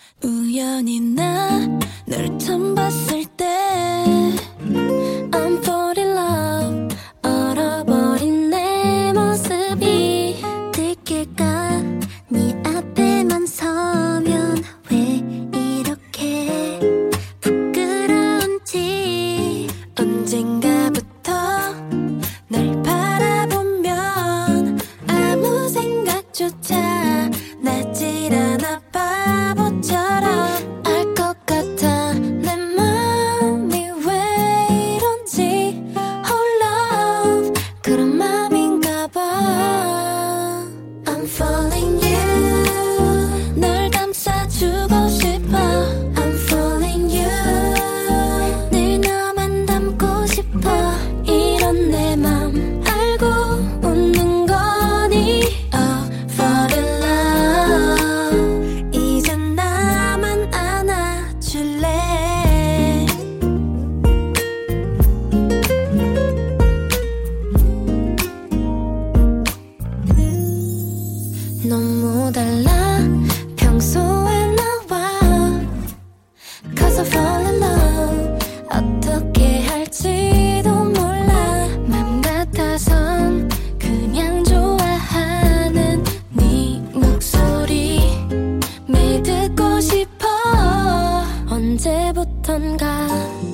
우연히 나 널 처음 봤을 때 I'm fall in love. 얼어버린 내 모습이 들킬까. 네 앞에만 서면 왜 이렇게 부끄러운지. 언젠가부터 널 바라보면 아무 생각조차 나질 않아. 바보처럼 알 것 같아. 내 맘이 왜 이런지. Oh love, 그런 맘인가 봐. I'm falling you. 널 감싸주고 싶어. I'm falling you. 늘 너만 담고 싶어. 이런 내 맘 알고 웃는 거니. Oh, fall in love. 이젠 나만 안아줄래. 너무 달라 평소에 나와. Cause I fall in love. 어떻게 할지도 몰라. 맘 같아선 그냥 좋아하는 네 목소리 매일 듣고 싶어. 언제부턴가